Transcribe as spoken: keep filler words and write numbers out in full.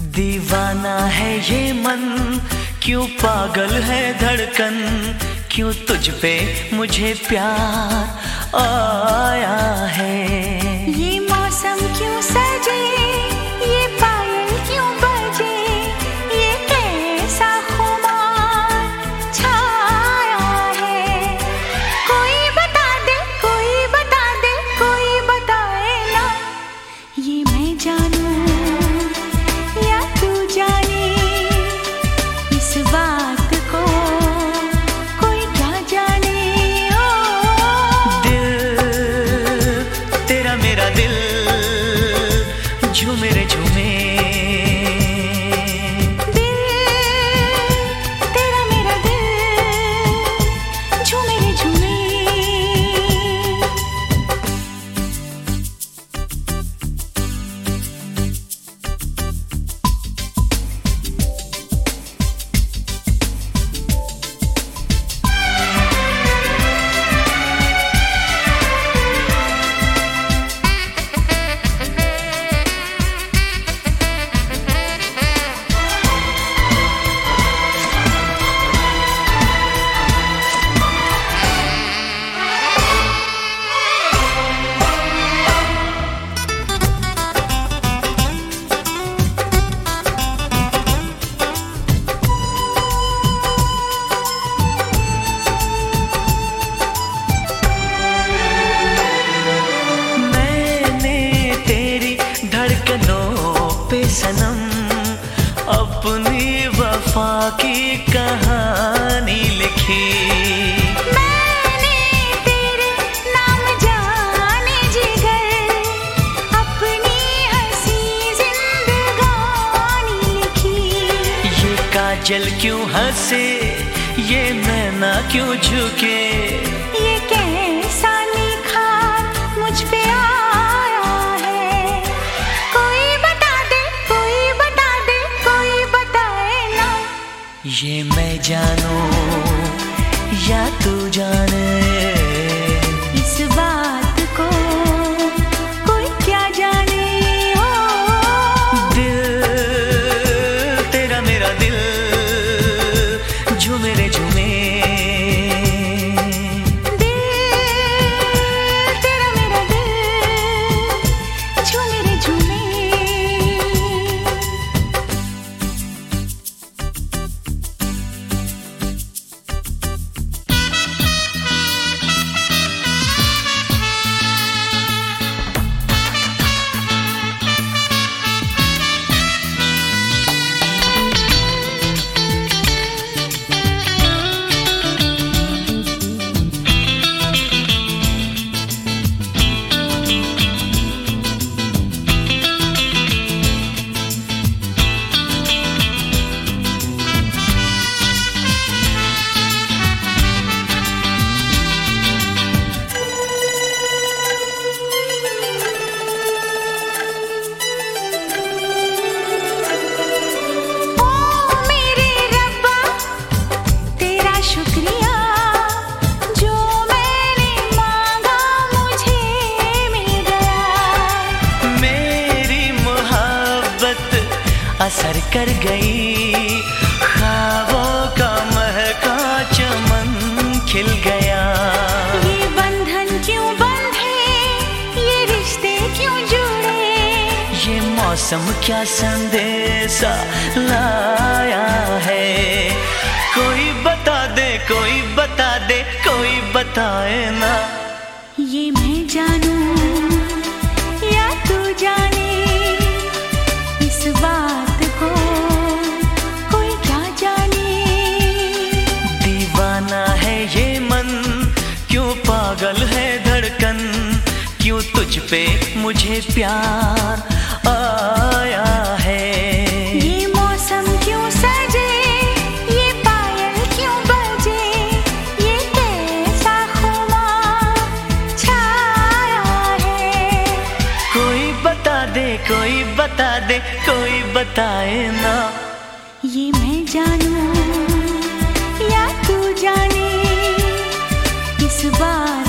दीवाना है ये मन, क्यों पागल है धड़कन, क्यों तुझ पे मुझे प्यार आया है। ये मौसम क्यों सजे, ये पायल क्यों बजे, ये कैसा खुमार छाया है। कोई बता दे, कोई बता दे, कोई बताए ना, ये मैं जानूं या तू जाने, इस बात को कोई क्या जाने। ओ दिल तेरा मेरा दिल झूमे रे झूमे, दिल तेरा मेरा दिल झूमे रे झूमे। पे सनम अपनी वफा की कहानी लिखी, मैंने तेरे नाम जाने जिगर अपनी हंसी जिंदगानी लिखी। ये काजल क्यों हंसे, ये नैना क्यों झुके, ये कैसा निखार मुझ पे आया है। कोई बता दे, कोई बता दे, कोई बताए ना, ये मैं जानूं या तू जाने, इस बात को कोई क्या जाने। ओ दिल तेरा मेरा दिल झूमे रे झूमे, असर कर गई, ख्वाबों का महका चमन खिल गया। ये बंधन क्यों बंधे, ये रिश्ते क्यों जुड़े, ये मौसम क्या संदेशा लाया है। कोई बता दे, कोई बता दे, कोई बताए ना, ये मैं जानूं या तू जाने, इस बात को कोई क्या जाने। दीवाना है ये मन, क्यों पागल है धड़कन, क्यों तुझ पे मुझे प्यार आया है। ये मौसम क्यों सजे, ये पायल क्यों बजे, ये कैसा खुमार छाया है। कोई बता दे, कोई बता दे, कोई बताए ना, ये मैं जानूं या तू जाने, इस बात